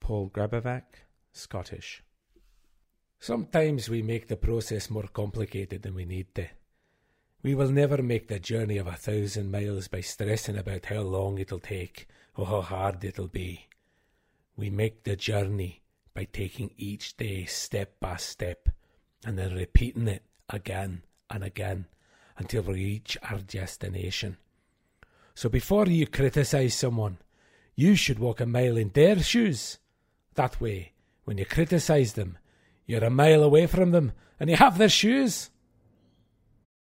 Paul Grabovac, Scottish. Sometimes we make the process more complicated than we need to. We will never make the journey of 1,000 miles by stressing about how long it'll take or how hard it'll be. We make the journey by taking each day step by step and then repeating it again and again until we reach our destination. So before you criticise someone, you should walk a mile in their shoes. That way, when you criticise them, you're a mile away from them and you have their shoes.